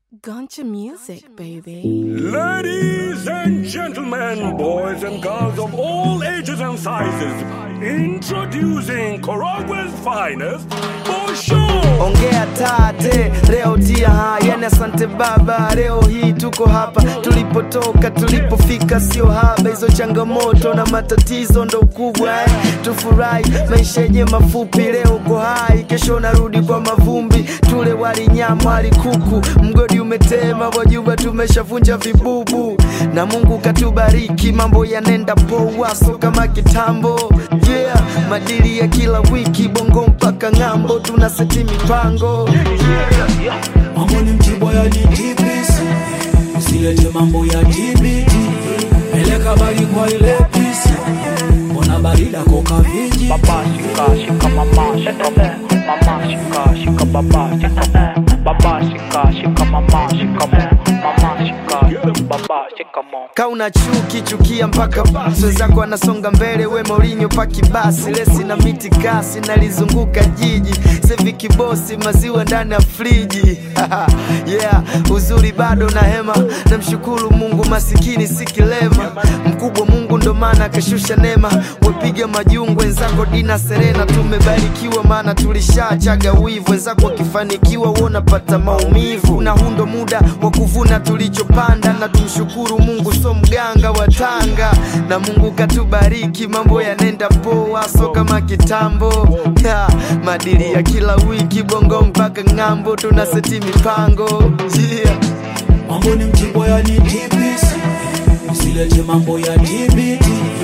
Guncha music, baby. Ladies and gentlemen, boys and girls of all ages and sizes, introducing Korogwe's finest, Bosho. Ongea tate, leo tia yani asante baba. Leo hii tuko hapa, tulipotoka, tulipofika sio haba. Hizo changamoto na matatizo ndo kubwa Tufurahi, maisha yenye mafupi. Leo uko hai, kesho narudi kwa mavumbi. Tule wali nyama, wali kuku, mgodi umetema, wajuba tumeshavunja vibubu. Na Mungu katubariki, mambo yanenda poa, so kama kitambo. Yeah, madili ya kila wiki, bongo mpaka ngambo, tunaseti mipango. Mambo ni mtibo ya DTPC, usilete mambo ya TBT. Peleka bali kwa ile pisi, mbona barida koka viji. Baba shika, shika mama, shika me. Mama shika, shika baba, shika me. Baba shika, shika mama, shika me. Mama shika, baba shika mo. Kauna chuki, chukia mpaka basi zako anasonga mbele, we Mourinho paki basi. Lesi na miti kasi, nalizunguka jiji. Sevi kibosi, maziwa ndani ya friji. Yeah, uzuri bado na hema. Namshukuru Mungu, masikini si kilema. Mkubwa Mungu ndo maana kashusha neema. Wepiga majungu, wenzako Dina Serena. Tumebarikiwa maana tulishachaga wivu. Wenzako wakifanikiwa wanapata maumivu. Na hundo muda wa kuvuna tulichopanda. Na tumshukuru Mungu, so mganga wa Tanga. Na Mungu katubariki, mambo yanenda poa, so kama kitambo. Madili ya kila wiki, bongo mpaka ngambo, tunaseti mipango. Yeah. Mambo ni mtibo ya DTPC, usilete mambo ya TBT.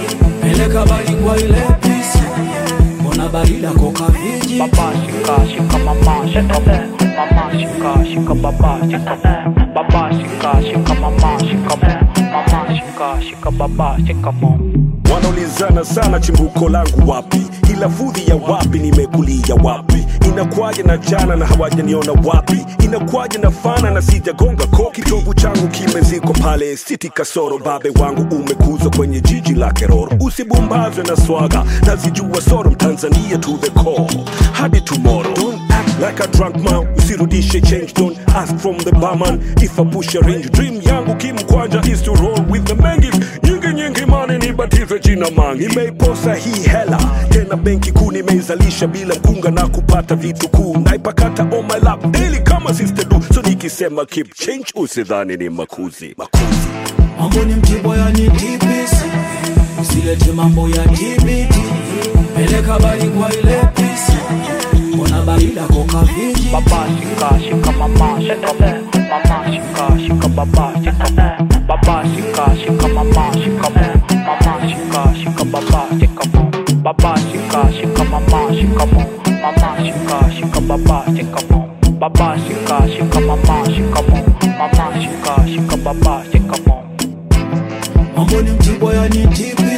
Peleka bali kwa ile pisi, mbona barida koka viji. Baba shika, shika mama, shika me. Mama shika, shika baba, shika me. Baba shika, shika mama, shika me. Mama shika, shika baba, shika mo. Wanaulizana sana chimbuko langu wapi, ila fudhi ya wapi, nimekulia wapi. Inakuaje na jana na hawajaniona wapi. Inakuaje na fana na sijagonga koki. Kitovu changu kimeziko pale City Kasoro. Babe wangu umekuzwa kwenye jiji la Keroro. Usibumbazwe na swaga, nazijua soro. Tanzania to the core, hadi tomorrow. Don't act like a drunk man, usirudishe change. Don't ask from the barman if I push a range. Dream yangu kimkwanja is to roll with the mengis. Nyingi mani nibatize jina mangi. Nimeiposa hii hela, tena benki kuu nimeizalisha bila mkunga na kupata vitu kuu. Naipakata on my lap daily kama sister do. So nikisema keep change usidhani ni makuzi. Mambo ni mtibo ya DTPC, usilete mambo ya TBT. Peleka bali kwa ile pisi, mbona barida koka viji. Baba shika, shika mama, shika me. Mama shika, shika baba, shika me. Baba shika, shika mama, shika me. Mama shika, shika baba, shika mo. Baba shika, shika mama, shika mo. Mama shika, shika baba, shika mo. Baba shika, shika mama, shika mo. Mama shika, shika baba, shika mo. Mambo ni mtibo ya DTPC,